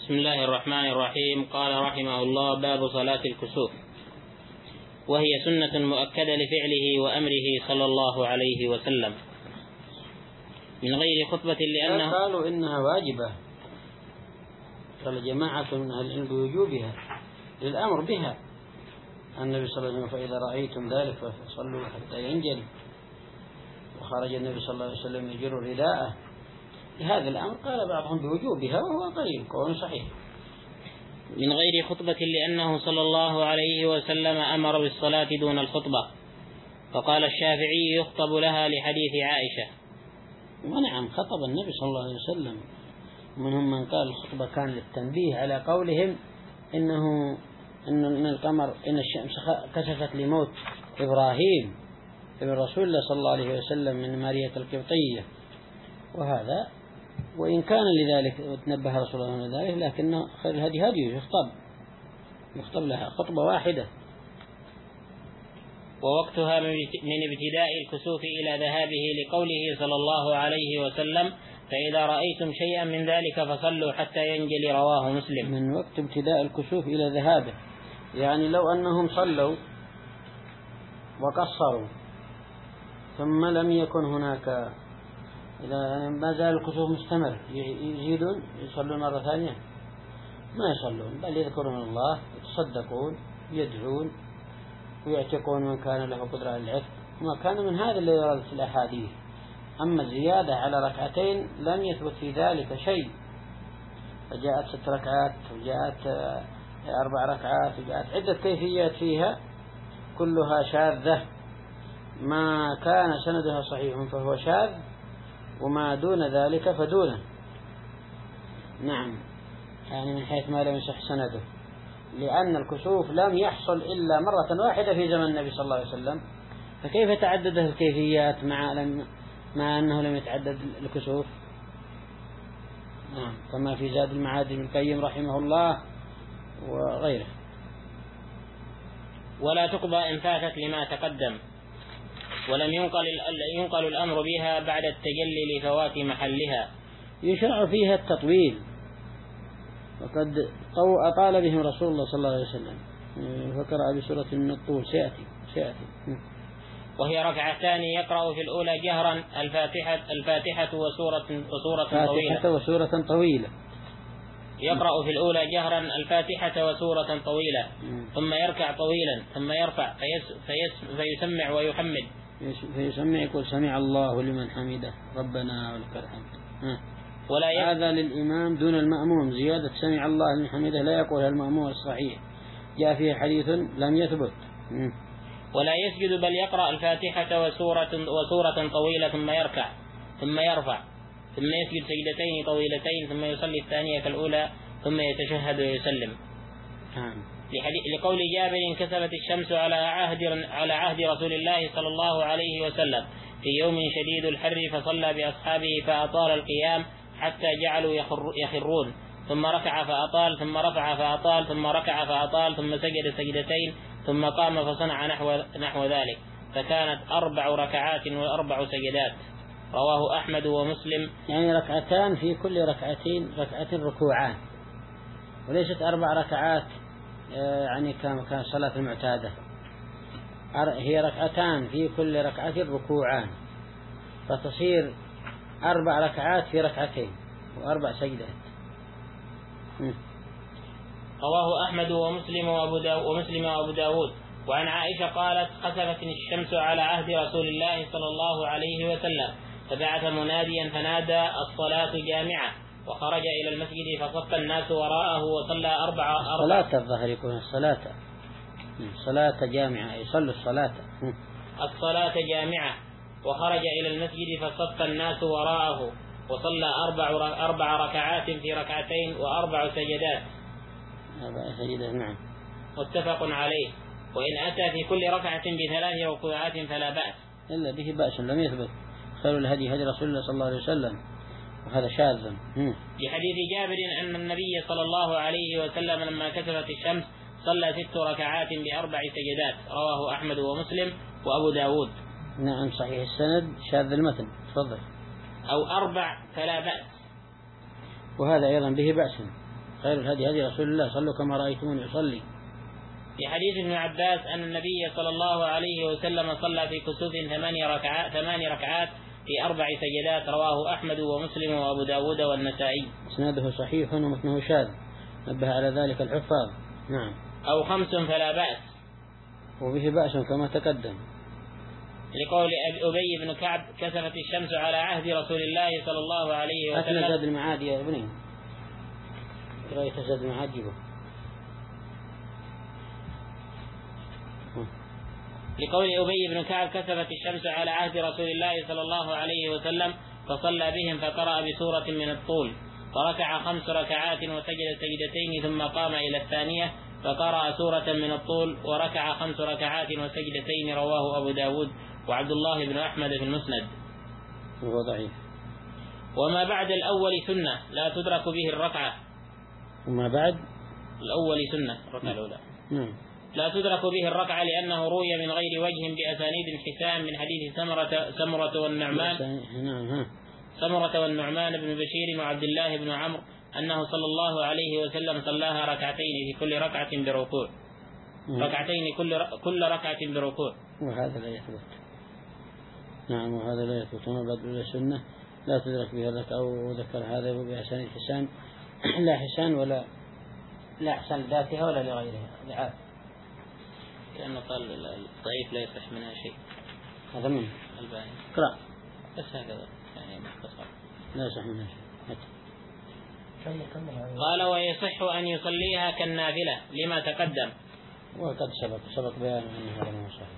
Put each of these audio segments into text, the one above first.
بسم الله الرحمن الرحيم. قال رحمه الله: باب صلاة الكسوف، وهي سنة مؤكدة لفعله وأمره صلى الله عليه وسلم من غير خطبة، لأنه قالوا إنها واجبة، قال جماعة من أهل العلم بوجوبها للأمر بها. النبي صلى الله عليه وسلم: فإذا رأيتم ذلك فصلوا حتى ينجلي. وخرج النبي صلى الله عليه وسلم يجر رداءه لهذا الأمر. قال بعضهم بوجوبها وهو قريب قول صحيح. من غير خطبة، لأنه صلى الله عليه وسلم أمر بالصلاة دون الخطبة. فقال الشافعي: يخطب لها لحديث عائشة. ونعم، خطب النبي صلى الله عليه وسلم. منهم من قال الخطبة كان للتنبيه على قولهم إن القمر إن الشمس كشفت لموت إبراهيم ابن رسول الله صلى الله عليه وسلم من مارية القبطية. وهذا وإن كان لذلك وتنبه رسول الله من ذلك، لكن خير الهدي هديه يخطب لها خطبة واحدة. ووقتها من ابتداء الكسوف إلى ذهابه، لقوله صلى الله عليه وسلم: فإذا رأيتم شيئا من ذلك فصلوا حتى ينجلي. رواه مسلم. من وقت ابتداء الكسوف إلى ذهابه، يعني لو أنهم صلوا وقصروا ثم لم يكن هناك، إذا ما زال الكسوف مستمر، يزيدون يصلون مرة ثانية؟ ما يصلون، بل يذكرون الله، يتصدقون، يدعون، ويعتقون من كان له قدرة على العتق. وما كان من هذا اللي ورد في الأحاديث. أما الزيادة على ركعتين لم يثبت في ذلك شيء، فجاءت 6 ركعات وجاءت 4 ركعات وجاءت عدة كيفيات فيها كلها شاذة. ما كان سندها صحيح فهو شاذ، وما دون ذلك فدونه. نعم، يعني من حيث ما لم يصح سنده، لأن الكسوف لم يحصل إلا مرة واحدة في زمن النبي صلى الله عليه وسلم، فكيف تعدده الكيفيات مع أنه لم يتعدد الكسوف؟ نعم، كما في زاد المعاد ابن القيم رحمه الله وغيره. ولا تقضى إن فاتت لما تقدم، ولم ينقل الأمر بها بعد التجلي لفوات محلها. يشرع فيها التطويل، وقد أطال بهم رسول الله صلى الله عليه وسلم، فقرأ بسورة من الطول سيأتي. وهي ركعتان، يقرأ في الأولى جهرا الفاتحة وسورة طويلة. يقرأ في الأولى جهرا الفاتحة وسورة طويلة، ثم يركع طويلا، ثم يرفع فيسمع ويحمد. فيسمع يقول: سمع الله لمن حمده ربنا ولك الحمد. هذا للإمام دون المأموم. زيادة سمع الله لمن حمده لا يقولها المأموم الصحيح، جاء فيه حديث لم يثبت. ولا يسجد، بل يقرأ الفاتحة وسورة طويلة، ثم يركع، ثم يرفع، ثم يسجد سجدتين طويلتين، ثم يصلي الثانية كالأولى، ثم يتشهد ويسلم. لقول جابر: كسفت الشمس على عهد رسول الله صلى الله عليه وسلم في يوم شديد الحر، فصلى بأصحابه فأطال القيام حتى جعلوا يخرون، ثم ركع فأطال، ثم رفع فأطال، ثم ركع فأطال، ثم سجد سجدتين، ثم قام فصنع نحو ذلك، فكانت 4 ركعات و4 سجدات. رواه أحمد ومسلم. يعني ركعتان، في كل ركعتين ركوعان، وليست 4 ركعات يعني كان صلاة المعتادة. هي ركعتان في كل ركعة ركوعان، فتصير 4 ركعات في ركعتين و4 سجدات. رواه أحمد ومسلم وأبو داود. وعن عائشة قالت: خسفت الشمس على عهد رسول الله صلى الله عليه وسلم، فبعث مناديا فنادى: الصلاة جامعة، وخرج إلى المسجد فصف الناس وراءه وصلى 4 الصلاة. الظهر يكون الصلاة جامعة، يصلوا الصلاة جامعة، وخرج إلى المسجد فصف الناس وراءه وصلى 4 ركعات في ركعتين و4 سجدات. نعم، متفق عليه. وإن أتى في كل ركعة ب3 ركوعات فلا بأس. إلا به بأس لم يثبت. خير الهدي هدي رسول الله صلى الله عليه وسلم، وهذا شاذ. لحديث جابر أن النبي صلى الله عليه وسلم لما كسفت الشمس صلى 6 ركعات ب4 سجدات. رواه أحمد ومسلم وأبو داود. نعم، صحيح السند، شاذ المتن. تفضل. أو 4 فلا بأس. وهذا أيضا به بأس، خير الهدي هدي رسول الله صلوا كما رأيتموني أصلي. في حديث ابن عباس أن النبي صلى الله عليه وسلم صلى في كسوف 8 ركعات في 4 سجدات، رواه أحمد ومسلم وأبو داود والنسائي. إسناده صحيح ومتنه شاذ، نبه على ذلك الحفاظ. نعم. أو 5 فلا بأس، وبه بأس كما تقدم، لقول أبي بن كعب كسفت الشمس على عهد رسول الله صلى الله عليه وسلم. أثنى زاد المعاد يا ابني، رأيت زاد المعاد جيبه. لقول أبي بن كعب كسفت الشمس على عهد رسول الله صلى الله عليه وسلم فصلى بهم فقرأ بسورة من الطول، فركع 5 ركعات وسجد سجدتين ثم قام إلى الثانية فقرأ سورة من الطول وركع 5 ركعات وسجدتين، رواه أبو داود وعبد الله بن أحمد في المسند. وهو ضعيف. وما بعد الأول سنة لا تدرك به الركعة. وما بعد الأول سنة، الركعة الأولى لا تدرك به الركعة لأنه روي من غير وجه بأسانيد حسام من حديث سمرة والنعمان بن بشير وعبد الله بن عمرو أنه صلى الله عليه وسلم صلاها ركعتين في كل ركعة بركوع، ركعتين كل ركعة بركوع. وهذا لا يثبت. نعم، وهذا لا يثبت. وما بعد السنة لا تدرك به الركعة، وذكر هذا بأسانيد حسان، لا حسان ولا لا حسان لذاتها ولا لغيرها، لعاب، لأنه قال الضعيف لا يصح منها شيء. هذا من الباني قرأ بس هكذا يعني مختصر، لا يصح منها شيء. قال ويصح أن يصليها كالنافلة لما تقدم، وقد سبق بيان أن هذا ما صحيح.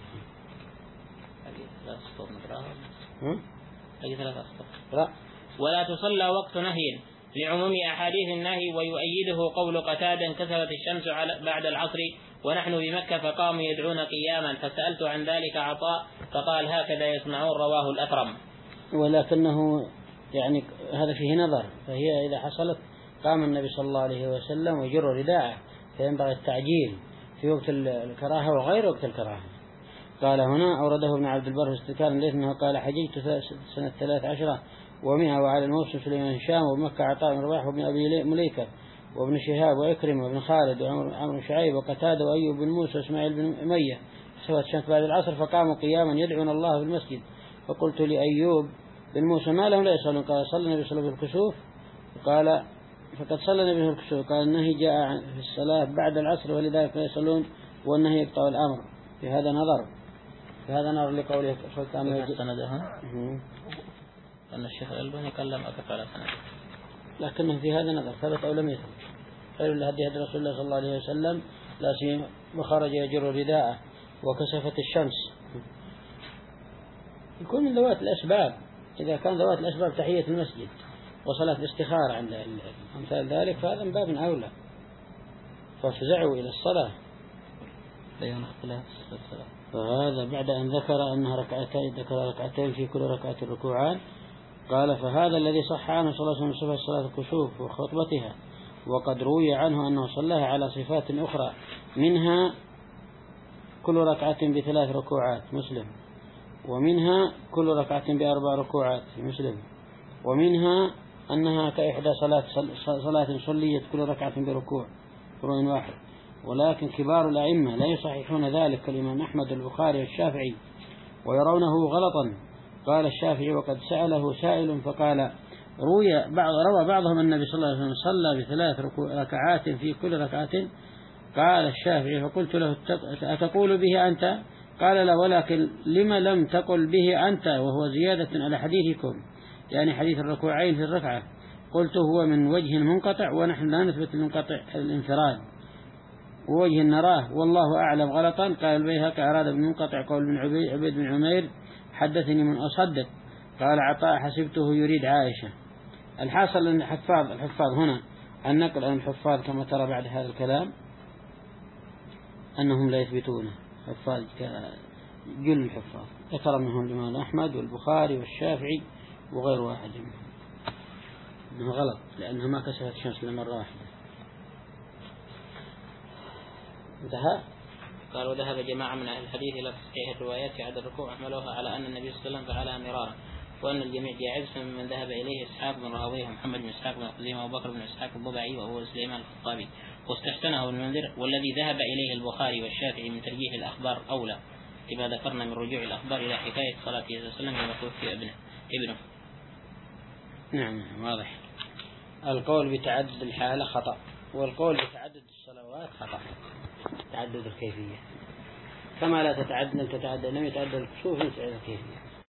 ولا تصلى وقت نهي لعموم أحاديث النهي، ويؤيده قول قتادة كسفت الشمس بعد العصر ونحن بمكة فقاموا يدعون قياما، فسألت عن ذلك عطاء فقال هكذا يسمعون، رواه الأكرم. ولكنه يعني هذا فيه نظر، فهي إذا حصلت قام النبي صلى الله عليه وسلم ويجر رداءه، فينبغي التعجيل في وقت الكراهة وغير وقت الكراهة. قال هنا أورده ابن عبد البر استذكارا ليس أنه قال حججت سنة 13 و100 وعلى الموسم سليمان هشام ومكة عطاء بن رباح وابن أبي مليكة وابن شهاب وإكرم وابن خالد وعمر شعيب وقتادة وأيوب بن موسى وإسماعيل بن أمية سوت الشمس بعد العصر فقاموا قياما يدعون الله في المسجد، فقلت لأيوب بن موسى ما لهم لا يصلون؟ قال صلى النبي صلى الله عليه وسلم بالكسوف، قال فقد صلى النبي بالكسوف، قال النهي جاء في الصلاة بعد العصر ولذلك لا يصلون، والنهي يقطع الأمر. في هذا نظر لقوله سلطان سندها أن الشيخ الألباني كلم أكثر على سنده، لكنه في هذا نظر ثبت أو لم يثبت. خير الهدي هدي رسول الله صلى الله عليه وسلم لا سيما وخرج يجر رداءه وكسفت الشمس. يكون من ذوات الأسباب، إذا كان ذوات الأسباب تحية المسجد وصلاة الاستخارة عند أمثال ذلك فهذا من باب أولى، فافزعوا إلى الصلاة. فهذا بعد أن ذكر أنها ركعتين في كل ركعة ركوعان، قال فهذا الذي صح عنه صلى الله عليه وسلم صفة صلاة الكسوف وخطبتها، وقد روي عنه أنه صلاها على صفات أخرى، منها كل ركعة ب3 ركوعات مسلم، ومنها كل ركعة ب4 ركوعات مسلم، ومنها أنها كإحدى صلاة صليت كل ركعة بركوع واحد. ولكن كبار الأئمة لا يصححون ذلك كالإمام أحمد والبخاري والشافعي ويرونه غلطا. قال الشافعي وقد سأله سائل فقال روى بعضهم النبي صلى الله عليه وسلم صلى ب3 ركعات في كل ركعة. قال الشافعي فقلت له أتقول به أنت؟ قال لا، ولكن لما لم تقل به أنت وهو زيادة على حديثكم، يعني حديث الركوعين في الركعة؟ قلت هو من وجه منقطع ونحن لا نثبت المنقطع الانفراد، ووجه نراه والله أعلم غلطا. قال البيهقي أراد بالمنقطع قول بن عبيد بن عمير حدثني من أصدق. قال عطاء حسبته يريد عائشة. الحاصل أن الحفاظ هنا النقل عن الحفاظ كما ترى بعد هذا الكلام أنهم لا يثبتونه، حفاظ جل الحفاظ ذكر منهم الإمام أحمد والبخاري والشافعي وغير واحد منهم أنه غلط لأنها ما كسفت الشمس لمرة واحدة. انتهى. قال وذهب جماعة من أهل الحديث إلى تصحيح الروايات في عدد الركوع، أحملوها على أن النبي صلى الله عليه وسلم فعلها مرارا، وأن الجميع جائز، فمن ذهب إليه إسحاق بن راهويه ومحمد بن إسحاق بن خزيمة وأبو بكر بن إسحاق الضبعي وهو سليمان الخطابي، واستحسنه المنذر. والذي ذهب إليه البخاري والشافعي من ترجيح الأخبار أولى، لما ذكرنا من رجوع الأخبار إلى حكاية صلاة صلى الله عليه وسلم لما توفي ابنه. نعم واضح. القول بتعدد الحالة خطأ، والقول بتعدد الصلوات خطأ. تعدد الكيفية كما لا تتعدد، لم يتعدد الكسوف، لم يتعدد الكيفية.